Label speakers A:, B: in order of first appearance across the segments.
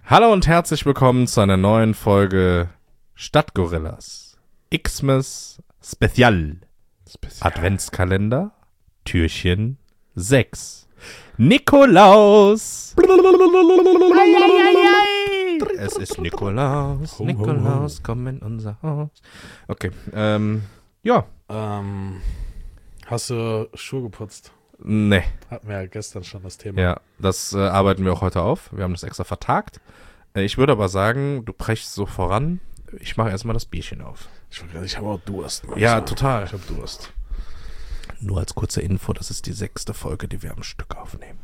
A: Hallo und herzlich willkommen zu einer neuen Folge Stadtgorillas. Xmas Spezial. Adventskalender, Türchen 6. Nikolaus. Es ist Nikolaus. Nikolaus, komm in unser Haus. Okay, ja.
B: Hast du Schuhe geputzt?
A: Nee.
B: Hatten wir ja gestern schon das Thema.
A: Ja, das arbeiten wir auch heute auf. Wir haben das extra vertagt. Ich würde aber sagen, du brechst so voran. Ich mache erstmal das Bierchen auf.
B: Ich habe auch Durst. Mann.
A: Ja, total.
B: Ich habe Durst.
A: Nur als kurze Info, das ist die 6. Folge, die wir am Stück aufnehmen.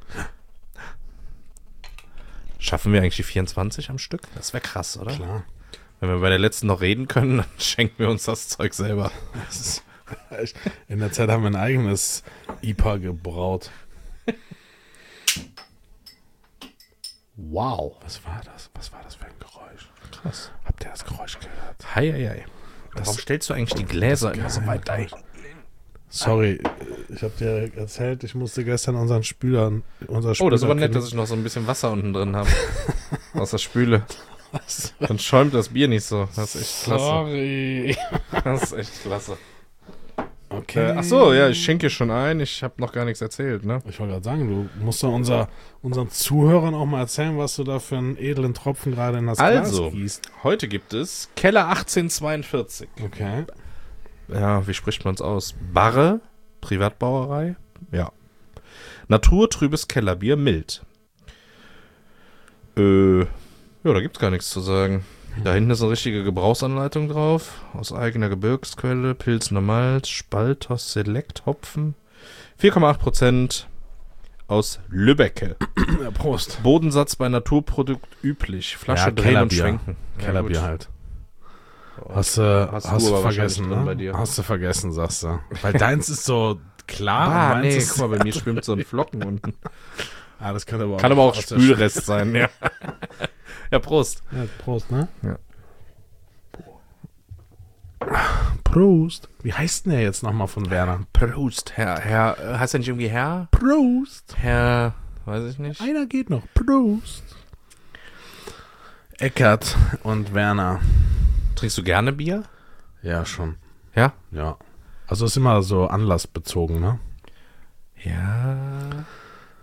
A: Schaffen wir eigentlich die 24 am Stück? Das wäre krass, oder?
B: Klar.
A: Wenn wir bei der letzten noch reden können, dann schenken wir uns das Zeug selber.
B: In der Zeit haben wir ein eigenes IPA gebraut.
A: Wow.
B: Was war das? Was war das für ein Geräusch?
A: Krass.
B: Habt ihr das Geräusch gehört?
A: Hei. Warum stellst du eigentlich die Gläser immer so weit ein?
B: Sorry, ich habe dir erzählt, ich musste gestern unser Spüler
A: Oh, das ist aber nett, dass ich noch so ein bisschen Wasser unten drin habe. Aus der Spüle. Dann schäumt das Bier nicht so. Das ist echt klasse.
B: Sorry.
A: Das ist echt klasse.
B: Okay.
A: Ach so, ja, ich schenke schon ein. Ich habe noch gar nichts erzählt, ne?
B: Ich wollte gerade sagen, du musst doch unseren Zuhörern auch mal erzählen, was du da für einen edlen Tropfen gerade in das Glas gießt.
A: Heute gibt es Keller 1842.
B: Okay.
A: Ja, wie spricht man es aus? Barre, Privatbrauerei, ja. Naturtrübes Kellerbier, mild. Ja, da gibt's gar nichts zu sagen. Da hinten ist eine richtige Gebrauchsanleitung drauf. Aus eigener Gebirgsquelle, Pilsner Malz, Spaltos Select Hopfen. 4,8% aus Lübbecke.
B: Ja, Prost.
A: Bodensatz bei Naturprodukt üblich. Flasche drehen und schwenken.
B: Kellerbier halt. Hast du vergessen, ne?
A: Bei dir.
B: Hast du vergessen, sagst du. Weil deins ist so klar.
A: Nee,
B: ist
A: guck mal, bei mir schwimmt so ein Flocken unten.
B: das kann aber
A: auch
B: aus der
A: Spülrest sein, ja. Ja, Prost.
B: Ja, Prost, ne?
A: Ja.
B: Prost. Wie heißt denn der jetzt nochmal von Werner?
A: Prost, Herr, heißt der nicht irgendwie Herr?
B: Prost.
A: Herr, weiß ich nicht.
B: Einer geht noch. Prost. Eckert und Werner.
A: Trinkst du gerne Bier?
B: Ja, schon.
A: Ja?
B: Ja. Also ist immer so anlassbezogen, ne?
A: Ja.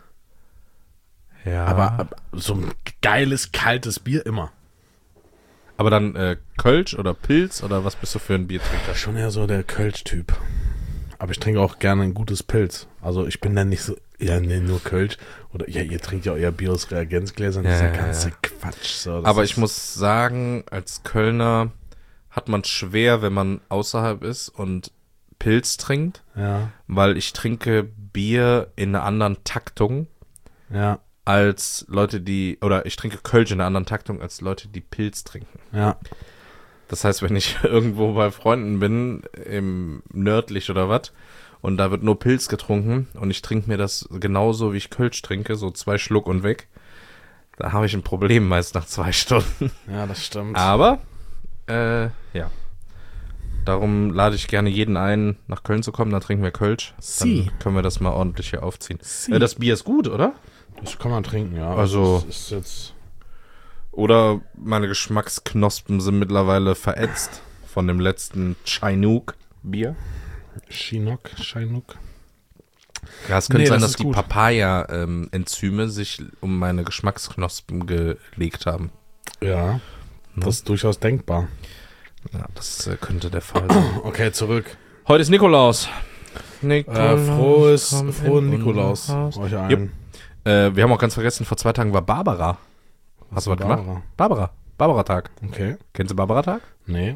A: Ja.
B: Aber so ein geiles, kaltes Bier immer.
A: Aber dann Kölsch oder Pilz oder was bist du für ein Biertrinker?
B: Schon eher so der Kölsch-Typ. Aber ich trinke auch gerne ein gutes Pilz. Also ich bin dann nicht so, ja, nee, nur Kölsch. Oder ja, ihr trinkt ja euer Bier aus Reagenzgläsern. Das ist ja ganze Quatsch. So,
A: aber ich muss sagen, als Kölner hat man es schwer, wenn man außerhalb ist und Pilz trinkt.
B: Ja.
A: Weil ich trinke Bier in einer anderen Taktung.
B: Ja.
A: Als Leute, ich trinke Kölsch in einer anderen Taktung als Leute, die Pilz trinken.
B: Ja.
A: Das heißt, wenn ich irgendwo bei Freunden bin, im Nördlich oder was, und da wird nur Pilz getrunken und ich trinke mir das genauso, wie ich Kölsch trinke, so 2 Schluck und weg, da habe ich ein Problem meist nach 2 Stunden.
B: Ja, das stimmt.
A: Aber, ja. Darum lade ich gerne jeden ein, nach Köln zu kommen, dann trinken wir Kölsch. Dann können wir das mal ordentlich hier aufziehen. Das Bier ist gut, oder?
B: Das kann man trinken, ja.
A: Also,
B: das ist jetzt
A: oder meine Geschmacksknospen sind mittlerweile verätzt von dem letzten Chinook-Bier.
B: Chinook.
A: Ja, es könnte sein,
B: das
A: dass die
B: gut.
A: Papaya-Enzyme sich um meine Geschmacksknospen gelegt haben.
B: Ja, das ist durchaus denkbar.
A: Ja, das könnte der Fall sein.
B: Okay, zurück.
A: Heute ist Nikolaus.
B: Frohen Nikolaus euch allen.
A: Yep. Wir haben auch ganz vergessen, vor 2 Tagen war Barbara. Hast du was gemacht? Barbara-Tag.
B: Okay.
A: Kennst du Barbara-Tag?
B: Nee.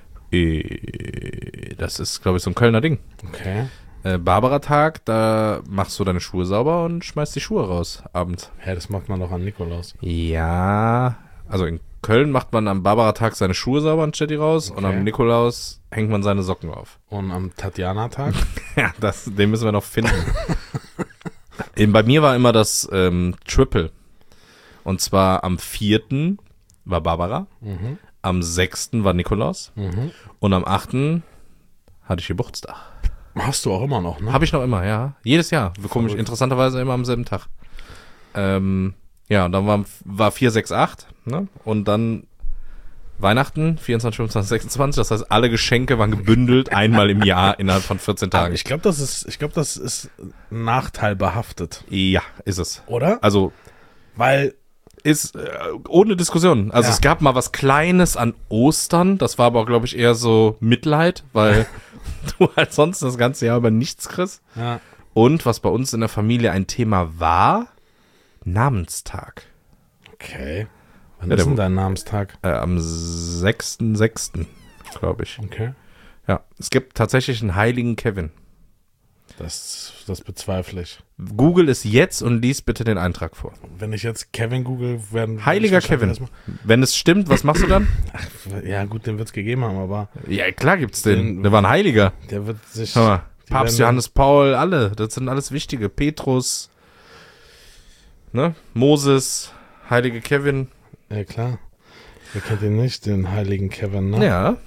A: Das ist, glaube ich, so ein Kölner Ding.
B: Okay.
A: Barbara-Tag, da machst du deine Schuhe sauber und schmeißt die Schuhe raus abends.
B: Hä, das macht man doch an Nikolaus.
A: Ja, also in Köln macht man am Barbara-Tag seine Schuhe sauber und stellt die raus, und am Nikolaus hängt man seine Socken auf.
B: Und am Tatjana-Tag?
A: Ja, den müssen wir noch finden. Bei mir war immer das Triple. Und zwar am 4. war Barbara, am 6. war Nikolaus und am 8. hatte ich Geburtstag.
B: Hast du auch immer noch, ne?
A: Habe ich noch immer, ja. Jedes Jahr. Bekomme ich interessanterweise immer am selben Tag. Ja, und dann war 468, ne? Und dann Weihnachten, 24, 25, 26. Das heißt, alle Geschenke waren gebündelt einmal im Jahr innerhalb von 14 Tagen.
B: Ich glaube, das ist nachteilbehaftet.
A: Ja, ist es.
B: Oder?
A: Also
B: Weil,
A: ist ohne Diskussion. Also
B: Ja.
A: es gab mal was Kleines an Ostern. Das war aber auch, glaube ich, eher so Mitleid, weil du halt sonst das ganze Jahr über nichts kriegst.
B: ja.
A: Und was bei uns in der Familie ein Thema war, Namenstag.
B: Okay. Wann
A: Ja,
B: ist
A: der-
B: denn dein Namenstag?
A: Am 6.6., glaube ich.
B: Okay.
A: Ja, es gibt tatsächlich einen heiligen Kevin.
B: Das bezweifle ich.
A: Google es jetzt und lies bitte den Eintrag vor.
B: Wenn ich jetzt Kevin google, werden...
A: Heiliger Kevin. Wenn es stimmt, was machst du dann?
B: Ja gut, den wird es gegeben haben, aber
A: Ja, klar gibt's den. Der war ein Heiliger.
B: der wird sich...
A: Hör mal,
B: die
A: Papst
B: werden-
A: Johannes Paul, alle. Das sind alles wichtige. Petrus, ne? Moses, heilige Kevin.
B: Ja klar. Wer kennt den nicht, den heiligen Kevin, ne?
A: Ja.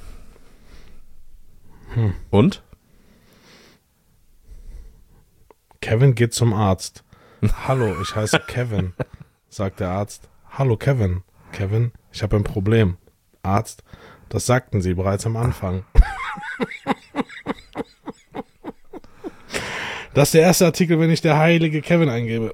A: Und?
B: Kevin geht zum Arzt. Hallo, ich heiße Kevin, sagt der Arzt. Hallo Kevin. Kevin, ich habe ein Problem. Arzt, das sagten Sie bereits am Anfang. Das ist der erste Artikel, wenn ich der heilige Kevin eingebe.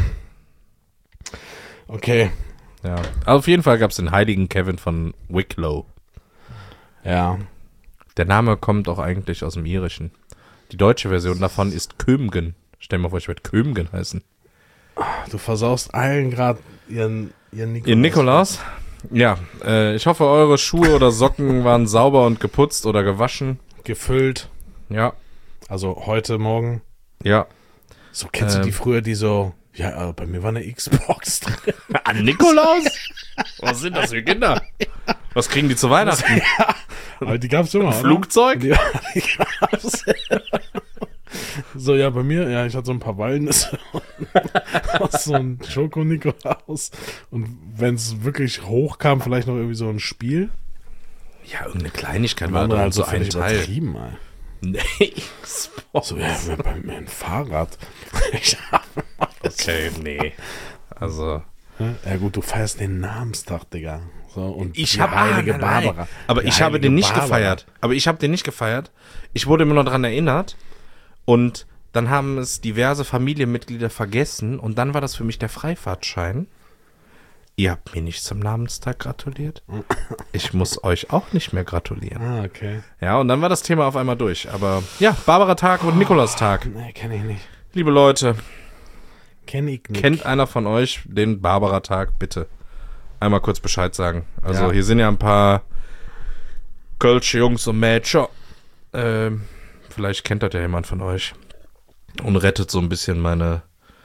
B: Okay,
A: Ja. Auf jeden Fall gab's den heiligen Kevin von Wicklow.
B: ja.
A: Der Name kommt auch eigentlich aus dem Irischen. Die deutsche Version davon ist Kömgen. Stell dir mal vor, ich werde Kömgen heißen.
B: Du versaust allen gerade ihren Nikolaus.
A: Ihr Nikolaus? Ja, ich hoffe, eure Schuhe oder Socken waren sauber und geputzt oder gewaschen.
B: Gefüllt.
A: Ja,
B: Also heute, morgen.
A: ja.
B: So kennst du die früher, die so... Ja, bei mir war eine Xbox drin.
A: An Nikolaus? Was sind das für Kinder? Was kriegen die zu Weihnachten?
B: Aber die gab's immer, oder?
A: Flugzeug?
B: Ja, die gab's. So, ja, bei mir, ja, ich hatte so ein paar Walnüsse und so ein Schoko-Nikolaus. Und wenn es wirklich hochkam, vielleicht noch irgendwie so ein Spiel.
A: Ja, irgendeine Kleinigkeit
B: War
A: war da
B: halt
A: so ein
B: völlig
A: Teil.
B: übertrieben, ey.
A: Nee,
B: So, ja, bei mir ein Fahrrad.
A: okay, nee. Also,
B: Ja gut, du feierst den Namenstag, Digga. So, und
A: ich
B: die
A: habe
B: heilige Barbara.
A: Aber
B: Die
A: ich habe
B: heilige
A: den nicht
B: Barbara.
A: gefeiert. Aber ich habe den nicht gefeiert. Ich wurde immer noch dran erinnert. Und dann haben es diverse Familienmitglieder vergessen. Und dann war das für mich der Freifahrtschein. Ihr habt mir nicht zum Namenstag gratuliert. Ich muss euch auch nicht mehr gratulieren.
B: Ah, okay.
A: Ja, und dann war das Thema auf einmal durch. Aber ja, Barbara-Tag und Nikolaustag.
B: Nee, kenn ich nicht.
A: Liebe Leute,
B: Kenn ich nicht.
A: kennt einer von euch den Barbara-Tag? Bitte einmal kurz Bescheid sagen. Also
B: Ja.
A: hier sind ja ein paar Kölsche Jungs und Mädchen. Vielleicht kennt das ja jemand von euch. Und rettet so ein bisschen meine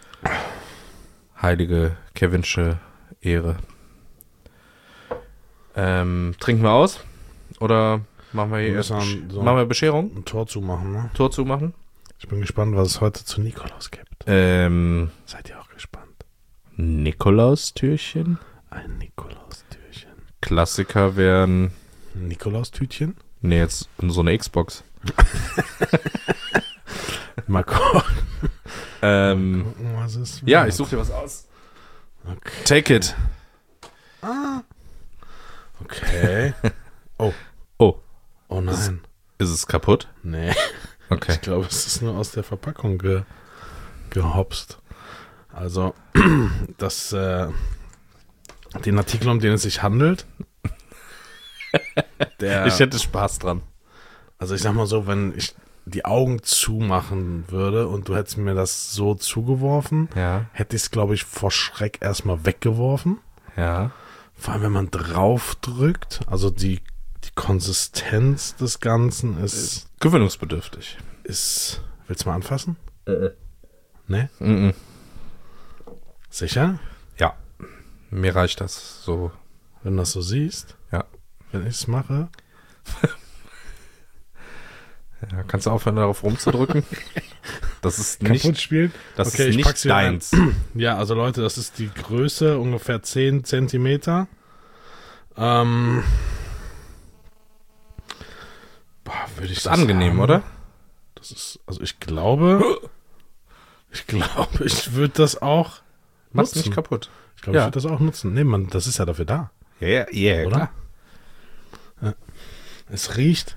A: heilige Kevinsche Ehre. Trinken wir aus? Oder machen wir hier
B: Wir
A: erst
B: müssen so-
A: machen wir Bescherung?
B: ein Tor zumachen, ne?
A: Tor zumachen?
B: Ich bin gespannt, was es heute zu Nikolaus gibt.
A: Seid
B: ihr auch gespannt?
A: Nikolaustürchen?
B: Ein Nikolaustürchen.
A: Klassiker wären.
B: Ein Nikolaustütchen?
A: Nee, jetzt so eine Xbox.
B: Mal gucken,
A: Ähm,
B: was es
A: ja,
B: wird.
A: ich suche dir was aus.
B: Okay.
A: Take it.
B: Okay. Oh.
A: Oh,
B: Oh nein.
A: ist es kaputt?
B: Nee.
A: Okay.
B: Ich glaube, es ist nur aus der Verpackung gehopst. Also, den Artikel, um den es sich handelt, der,
A: Ich hätte Spaß dran.
B: also ich sag mal so, wenn ich die Augen zumachen würde und du hättest mir das so zugeworfen,
A: Ja,
B: hätte ich es, glaube ich, vor Schreck erstmal weggeworfen.
A: ja.
B: Vor allem, wenn man drauf drückt, also die Konsistenz des Ganzen ist,
A: Gewöhnungsbedürftig.
B: willst du mal anfassen? Ne?
A: Mhm.
B: Sicher?
A: Ja, mir reicht das so.
B: Wenn du das so siehst?
A: Ja.
B: Wenn ich es mache?
A: Ja, kannst du aufhören, darauf rumzudrücken? Das ist nicht,
B: Kaputt spielen?
A: das
B: Okay,
A: ist
B: ich
A: nicht
B: pack's hier
A: deins.
B: Ja, also Leute, das ist die Größe, ungefähr 10 Zentimeter. Würde ich
A: Ist angenehm,
B: haben?
A: oder?
B: Das ist, also ich glaube, ich würde das auch
A: Mach's
B: nutzen.
A: nicht kaputt.
B: Ich glaube, ich würde das auch nutzen. Nee, Mann, das ist ja dafür da.
A: Ja,
B: oder?
A: klar.
B: Ja. Es riecht,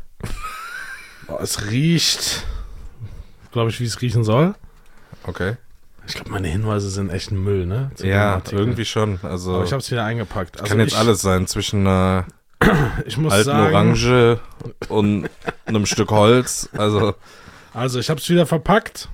B: glaube ich, wie es riechen soll.
A: Okay.
B: Ich glaube, meine Hinweise sind echt ein Müll, ne? zu dem
A: Ja,
B: Artikel.
A: irgendwie schon. Also
B: Aber ich habe es wieder eingepackt. Also
A: kann jetzt alles sein zwischen einer
B: ich muss
A: alten
B: sagen,
A: Orange und einem Stück Holz. Also
B: ich habe es wieder verpackt.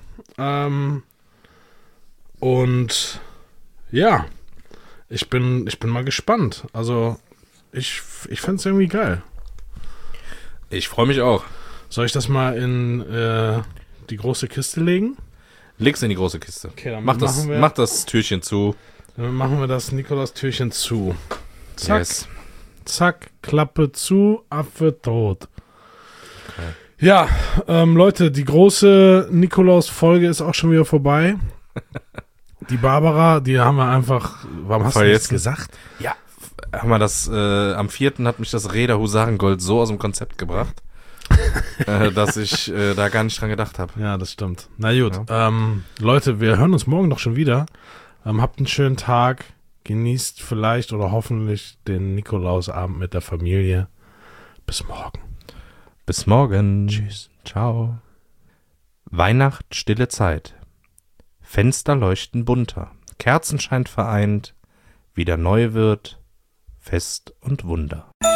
B: Und ja, ich bin mal gespannt. Also ich fände es irgendwie geil.
A: ich freue mich auch.
B: Soll ich das mal in die große Kiste legen?
A: Leg's in die große Kiste.
B: Okay, dann
A: mach
B: machen
A: das Türchen zu.
B: Dann machen wir das Nikolaus-Türchen zu. Zack,
A: Yes.
B: zack, Klappe zu, Affe tot. Ja, Leute, die große Nikolaus-Folge ist auch schon wieder vorbei. Die Barbara, die haben wir einfach, warum hast du nichts gesagt?
A: Ja. Haben wir das, am 4. hat mich das Räder Husarengold so aus dem Konzept gebracht, dass ich da gar nicht dran gedacht habe.
B: Ja, das stimmt. Na gut, Leute, wir hören uns morgen doch schon wieder. Habt einen schönen Tag, genießt vielleicht oder hoffentlich den Nikolausabend mit der Familie. Bis morgen.
A: Bis morgen. Tschüss. Ciao. Weihnacht, stille Zeit. Fenster leuchten bunter. Kerzenschein vereint. Wieder neu wird. Fest und Wunder.